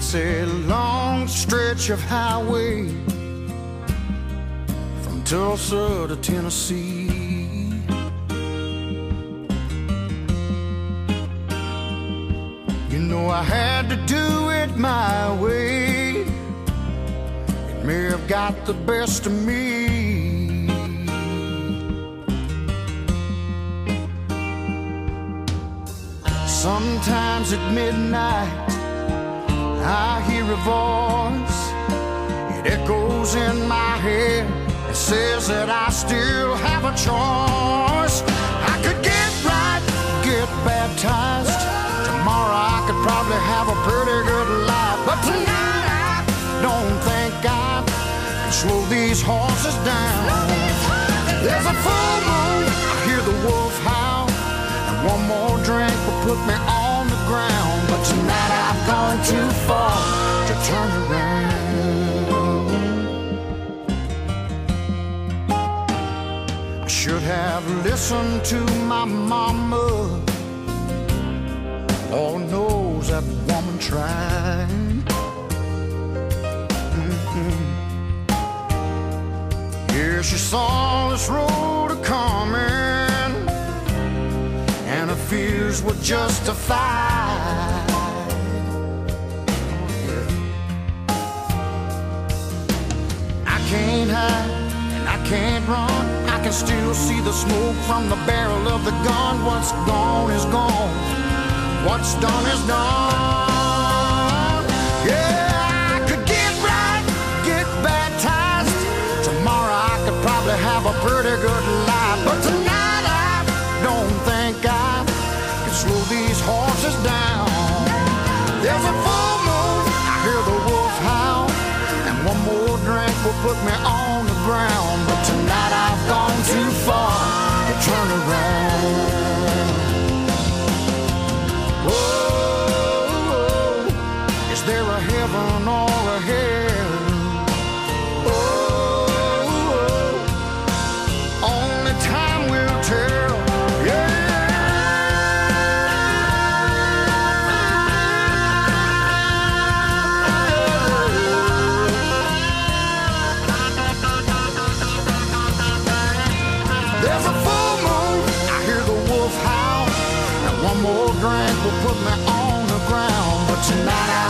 It's a long stretch of highway from Tulsa to Tennessee. You know I had to do it my way. It may have got the best of me. Sometimes at midnight I hear a voice, it echoes in my head. It says that I still have a choice. I could get right, get baptized. Tomorrow I could probably have a pretty good life. But tonight I don't think I can slow these horses down. There's a full moon, I hear the wolf howl, and one more drink will put me on the ground. But tonight I've gone too far to turn around. I should have listened to my mama. Lord knows that woman tried. Yeah, she saw this road a-coming, and her fears were justified. I can't hide and I can't run. I can still see the smoke from the barrel of the gun. What's gone is gone. What's done is done. Yeah, I could get right, get baptized. Tomorrow I could probably have a pretty good life. But tonight I don't think I can slow these horses down. There's a full moon, I hear the wolf howl, and one more drink will put me on the ground. But tonight I've gone too far to turn around. Oh, is there a heaven or a hell? Oh, only time will tell. Yeah. There's a full moon, I hear the wolf howl, and one more drink will put me on the ground. But tonight